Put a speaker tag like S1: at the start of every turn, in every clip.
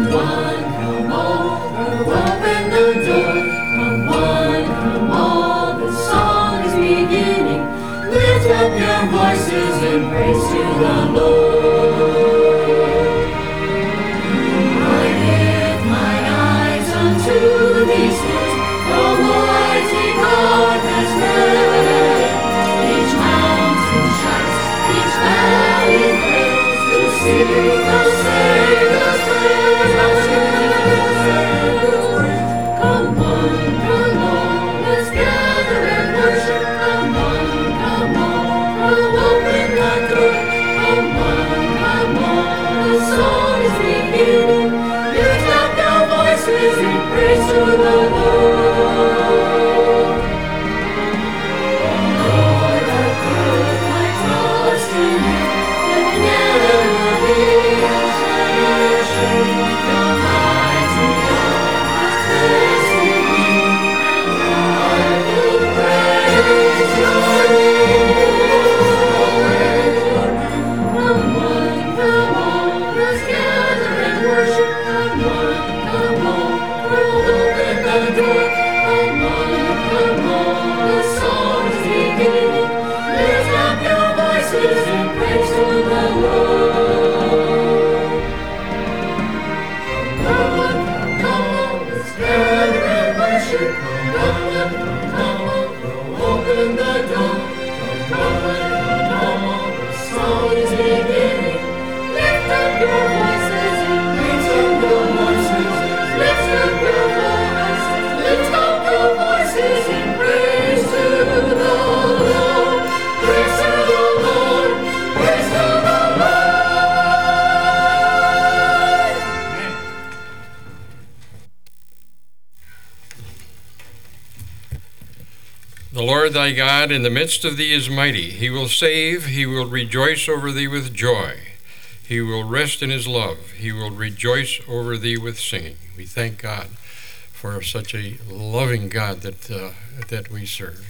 S1: The Lord thy God in the midst of thee is mighty. He will save, he will rejoice over thee with joy. He will rest in his love. He will rejoice over thee with singing. We thank God for such a loving God that we serve,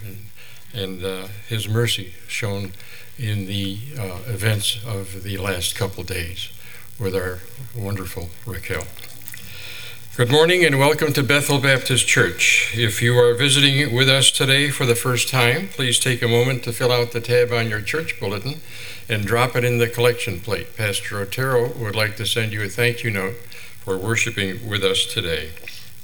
S1: and his mercy shown in the events of the last couple days with our wonderful Raquel. Good morning and welcome to Bethel Baptist Church. If you are visiting with us today for the first time, please take a moment to fill out the tab on your church bulletin and drop it in the collection plate. Pastor Otero would like to send you a thank you note for worshiping with us today.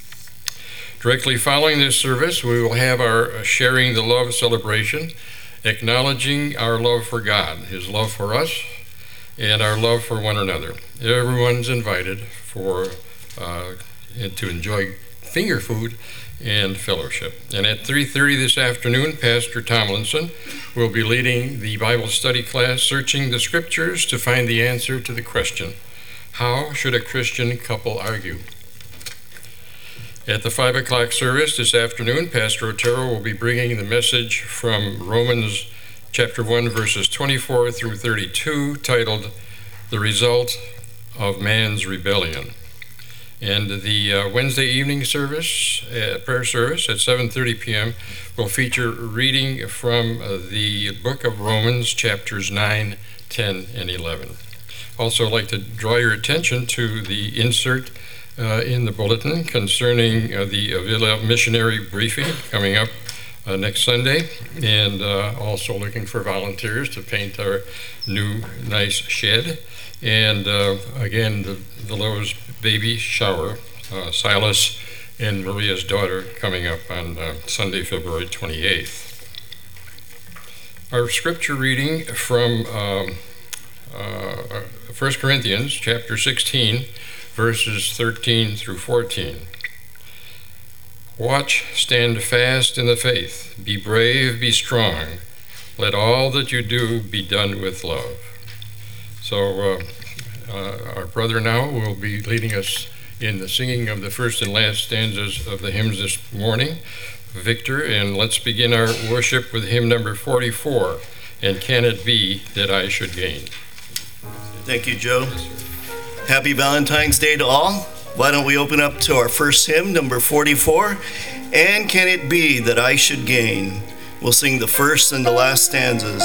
S1: Directly following this service, we will have our Sharing the Love celebration, acknowledging our love for God, his love for us, and our love for one another. Everyone's invited to enjoy finger food and fellowship. And at 3:30 this afternoon, Pastor Tomlinson will be leading the Bible study class, Searching the Scriptures to find the answer to the question, how should a Christian couple argue? At the 5 o'clock service this afternoon, Pastor Otero will be bringing the message from Romans chapter 1, verses 24 through 32, titled, The Result of Man's Rebellion. And the Wednesday evening service, prayer service at 7:30 p.m. will feature reading from the book of Romans, chapters 9, 10, and 11. Also, I'd like to draw your attention to the insert in the bulletin concerning the Avila missionary briefing coming up next Sunday, and also looking for volunteers to paint our new nice shed. And again, the Lowe's baby shower, Silas and Maria's daughter, coming up on Sunday, February 28th. Our scripture reading from 1 Corinthians chapter 16, verses 13 through 14. Watch, stand fast in the faith, be brave, be strong. Let all that you do be done with love. So our brother now will be leading us in the singing of the first and last stanzas of the hymns this morning, Victor, and let's begin our worship with hymn number 44, And Can It Be That I Should Gain?
S2: Thank you, Joe. Happy Valentine's Day to all. Why don't we open up to our first hymn, number 44, And Can It Be That I Should Gain? We'll sing the first and the last stanzas.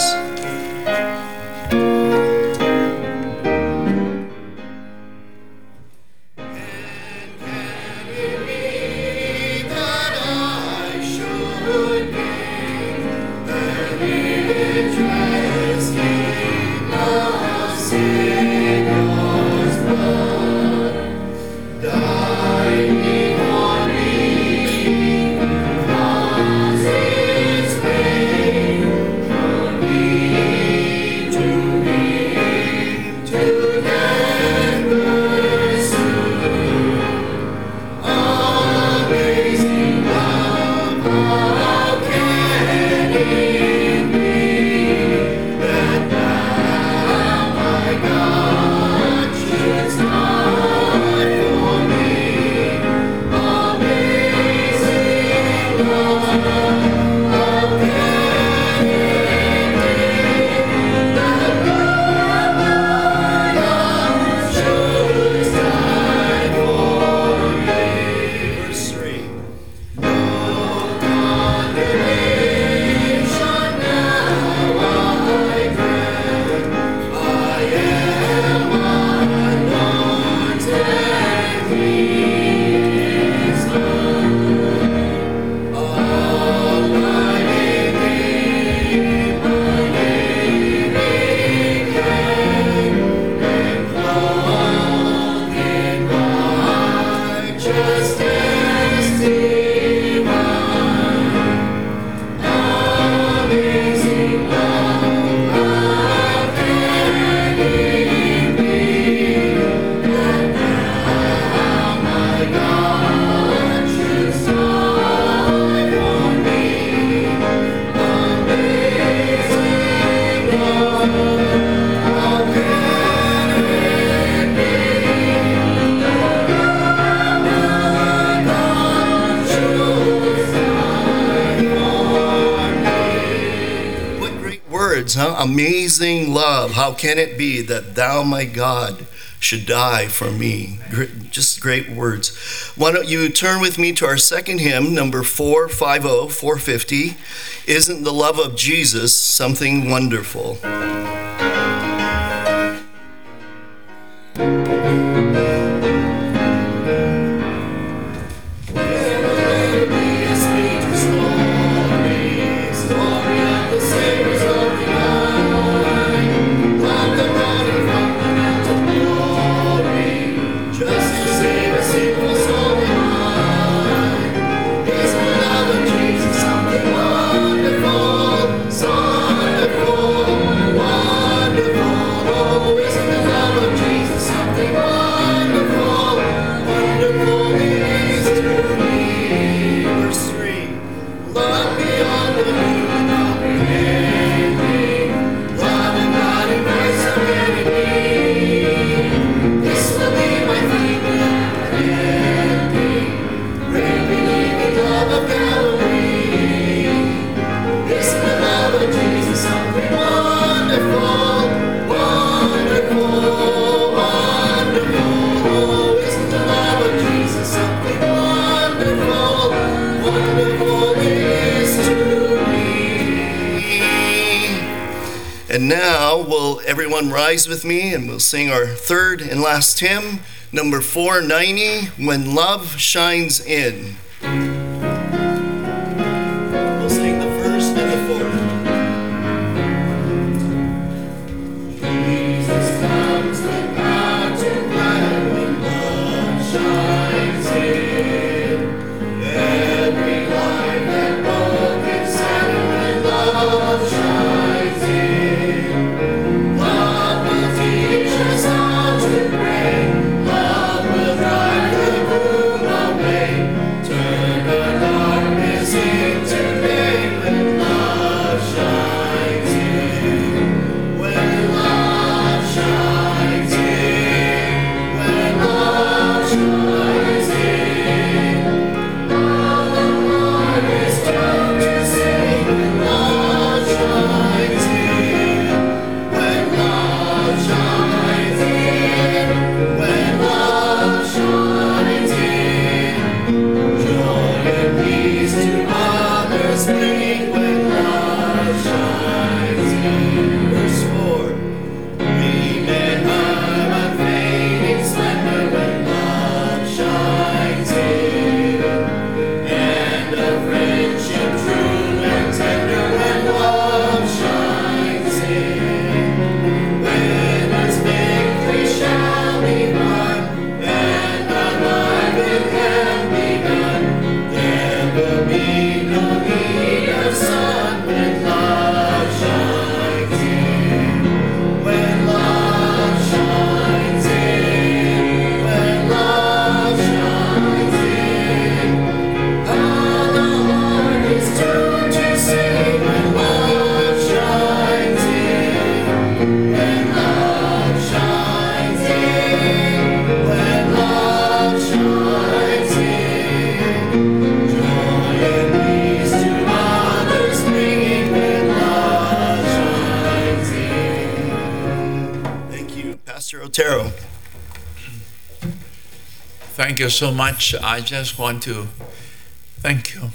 S2: words, huh? Amazing love. How can it be that thou, my God, should die for me? Just great words. Why don't you turn with me to our second hymn, number 450. Isn't the love of Jesus something wonderful? And now, will everyone rise with me and we'll sing our third and last hymn, number 490, When Love Shines In. We'll sing the first and the fourth. Jesus comes with power to light when love shines in. Every life that broken Saturn when love shines in. Otero.
S3: Thank you so much. I just want to thank you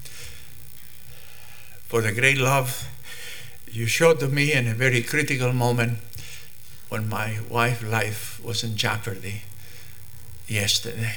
S3: for the great love you showed to me in a very critical moment when my wife's life was in jeopardy yesterday,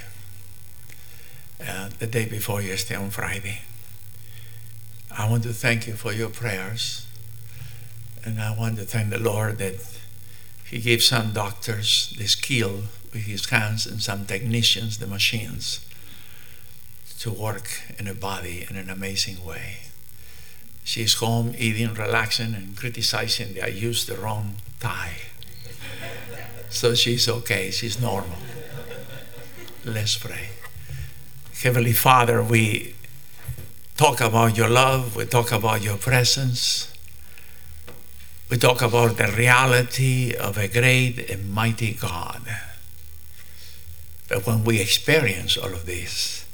S3: the day before yesterday on Friday. I want to thank you for your prayers, and I want to thank the Lord that He gave some doctors the skill with His hands and some technicians the machines to work in a body in an amazing way. She's home eating, relaxing, and criticizing that I used the wrong tie. So she's okay, she's normal. Let's pray. Heavenly Father, we talk about your love, we talk about your presence. We talk about the reality of a great and mighty God. But when we experience all of this,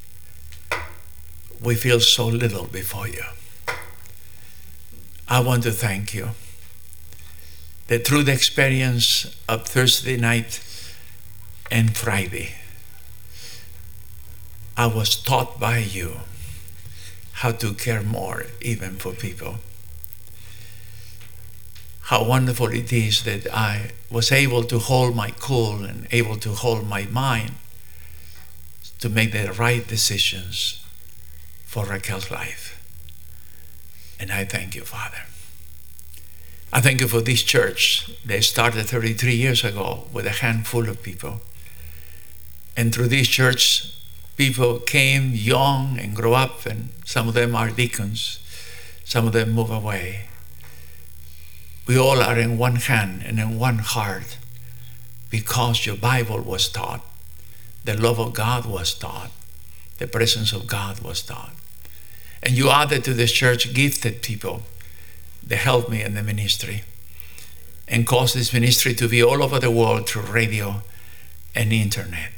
S3: we feel so little before you. I want to thank you that through the experience of Thursday night and Friday, I was taught by you how to care more even for people. How wonderful it is that I was able to hold my cool and able to hold my mind to make the right decisions for Raquel's life. And I thank you, Father. I thank you for this church. They started 33 years ago with a handful of people. And through this church, people came young and grew up, and some of them are deacons. Some of them move away. We all are in one hand and in one heart because your Bible was taught, the love of God was taught, the presence of God was taught. And you added to this church gifted people that helped me in the ministry and caused this ministry to be all over the world through radio and internet.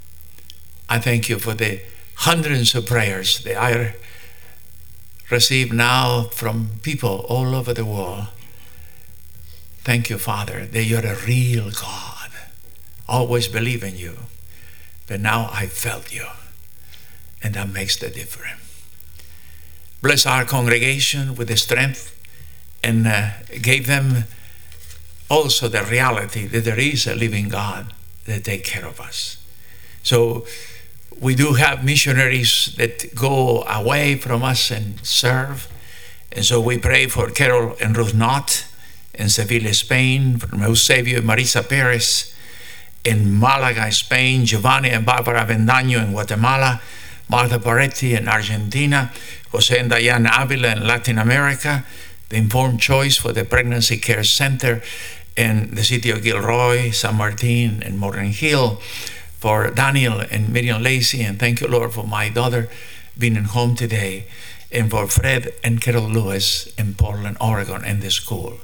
S3: I thank you for the hundreds of prayers that I receive now from people all over the world. Thank you, Father, that you're a real God. Always believe in you. But now I felt you, and that makes the difference. Bless our congregation with the strength and gave them also the reality that there is a living God that takes care of us. So we do have missionaries that go away from us and serve. And so we pray for Carol and Ruth Knott in Seville, Spain, from Eusebio and Marisa Perez in Malaga, Spain, Giovanni and Barbara Vendaño in Guatemala, Martha Paretti in Argentina, Jose and Diane Avila in Latin America, the Informed Choice for the Pregnancy Care Center in the city of Gilroy, San Martin, and Morgan Hill, for Daniel and Miriam Lacey, and thank you, Lord, for my daughter being at home today, and for Fred and Carol Lewis in Portland, Oregon, in the school.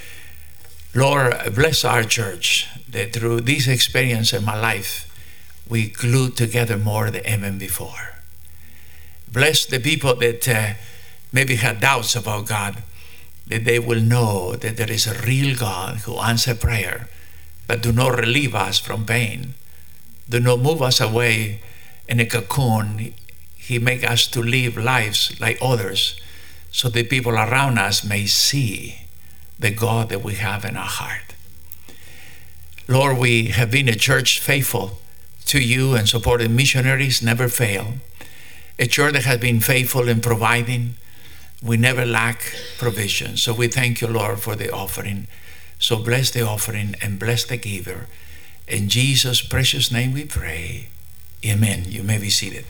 S3: Lord, bless our church, that through this experience in my life, we glued together more than ever before. Bless the people that maybe had doubts about God, that they will know that there is a real God who answers prayer, but do not relieve us from pain. Do not move us away in a cocoon. He makes us to live lives like others so the people around us may see the God that we have in our heart. Lord, we have been a church faithful to you and supported missionaries, never fail. A church that has been faithful in providing. We never lack provision. So we thank you, Lord, for the offering. So bless the offering and bless the giver. In Jesus' precious name we pray. Amen. You may be seated.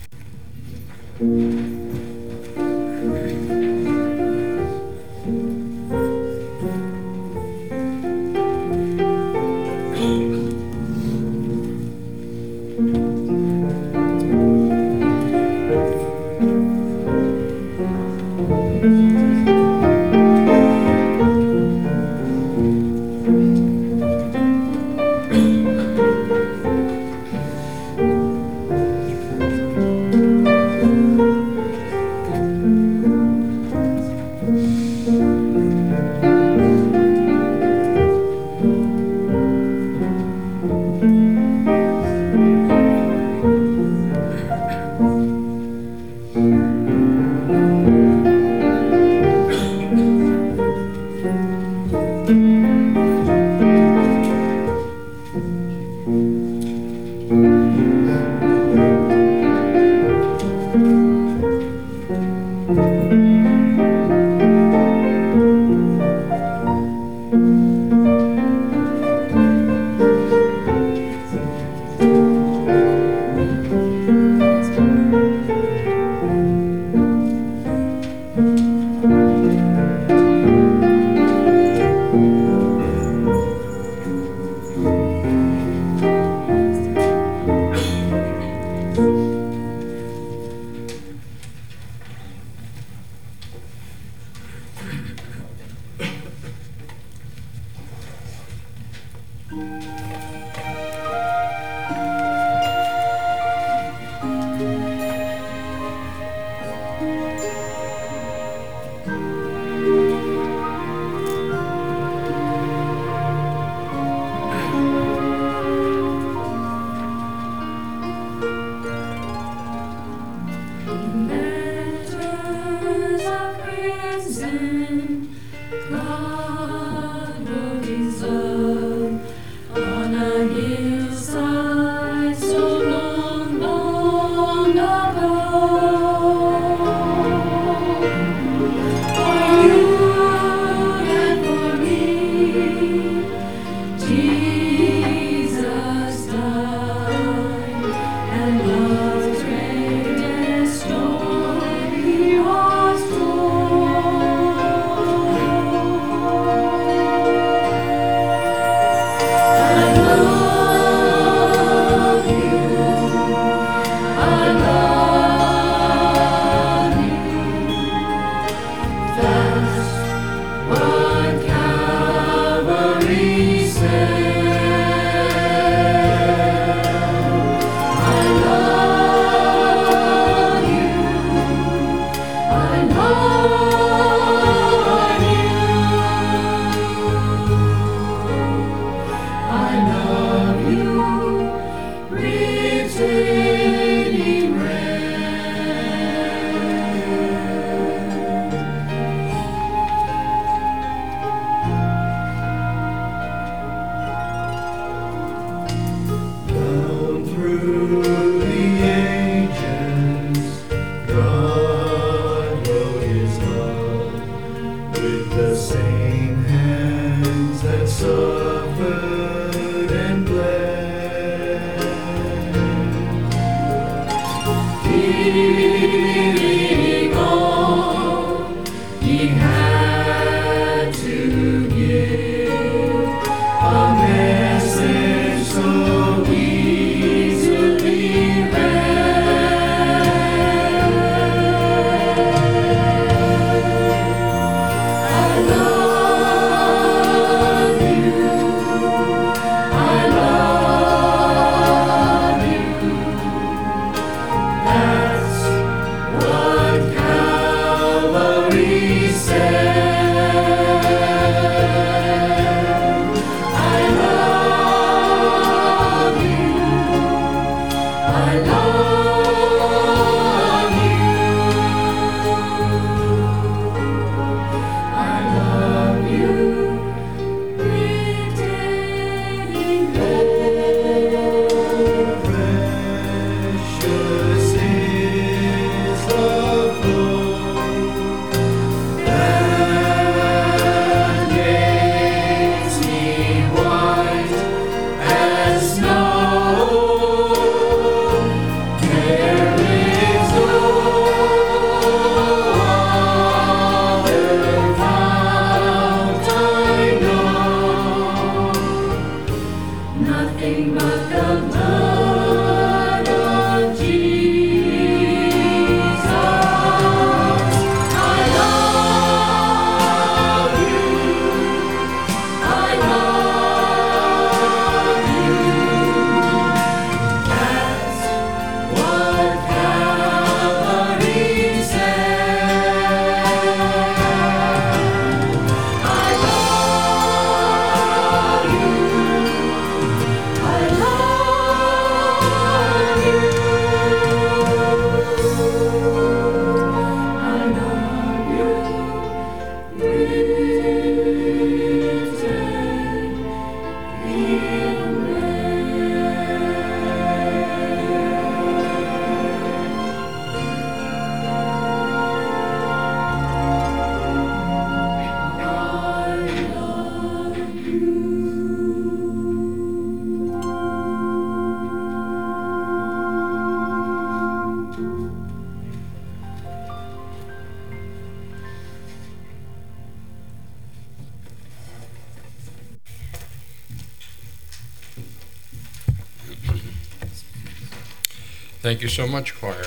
S1: Thank you so much, choir.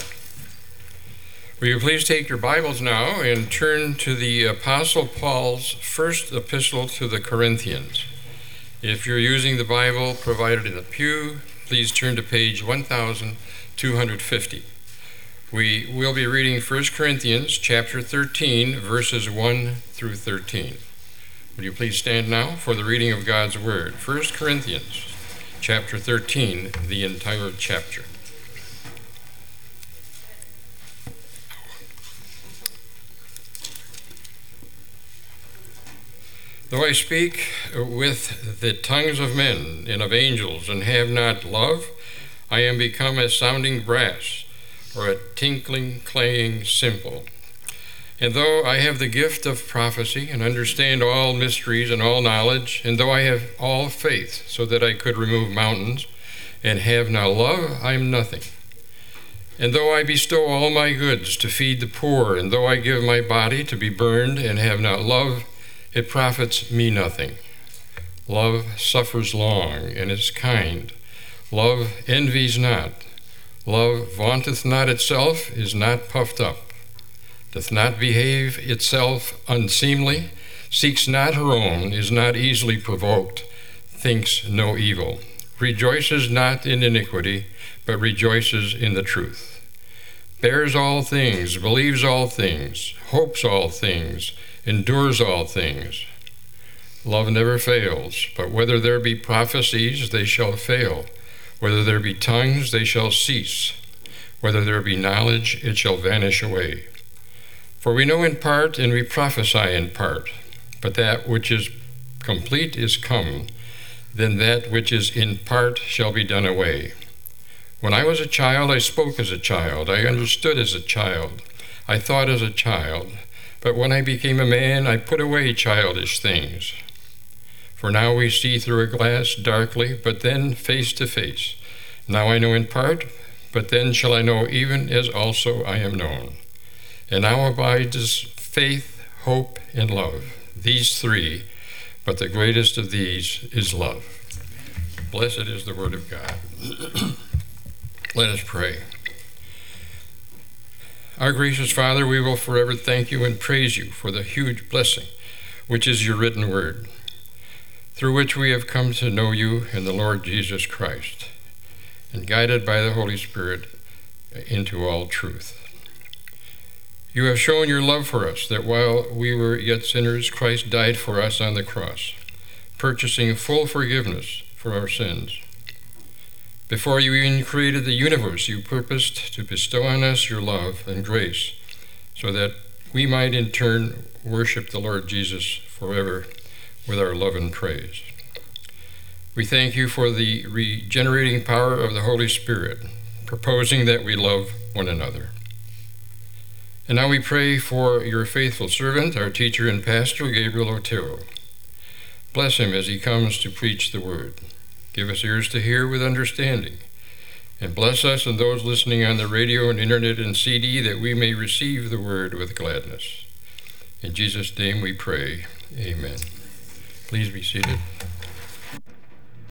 S1: Will you please take your Bibles now and turn to the Apostle Paul's first epistle to the Corinthians. If you're using the Bible provided in the pew, please turn to page 1250. We will be reading 1 Corinthians chapter 13, verses 1 through 13. Would you please stand now for the reading of God's Word? 1 Corinthians chapter 13, the entire chapter. Though I speak with the tongues of men and of angels and have not love, I am become a sounding brass or a tinkling, claying cymbal. And though I have the gift of prophecy and understand all mysteries and all knowledge, and though I have all faith so that I could remove mountains and have not love, I am nothing. And though I bestow all my goods to feed the poor, and though I give my body to be burned and have not love, it profits me nothing. Love suffers long and is kind. Love envies not. Love vaunteth not itself, is not puffed up, doth not behave itself unseemly, seeks not her own, is not easily provoked, thinks no evil, rejoices not in iniquity, but rejoices in the truth, bears all things, believes all things, hopes all things, endures all things. Love never fails, but whether there be prophecies, they shall fail. Whether there be tongues, they shall cease. Whether there be knowledge, it shall vanish away. For we know in part, and we prophesy in part. But that which is complete is come, then that which is in part shall be done away. When I was a child, I spoke as a child. I understood as a child. I thought as a child. But when I became a man, I put away childish things. For now we see through a glass darkly, but then face to face. Now I know in part, but then shall I know even as also I am known. And now abides faith, hope, and love, these three, but the greatest of these is love. Blessed is the word of God. Let us pray. Our gracious Father, we will forever thank you and praise you for the huge blessing which is your written word, through which we have come to know you and the Lord Jesus Christ, and guided by the Holy Spirit into all truth. You have shown your love for us, that while we were yet sinners, Christ died for us on the cross, purchasing full forgiveness for our sins. Before you even created the universe, you purposed to bestow on us your love and grace, so that we might in turn worship the Lord Jesus forever with our love and praise. We thank you for the regenerating power of the Holy Spirit, proposing that we love one another. And now we pray for your faithful servant, our teacher and pastor, Gabriel Otero. Bless him as he comes to preach the word. Give us ears to hear with understanding, and bless us and those listening on the radio and internet and CD, that we may receive the word with gladness. In Jesus' name we pray, amen. Please be seated.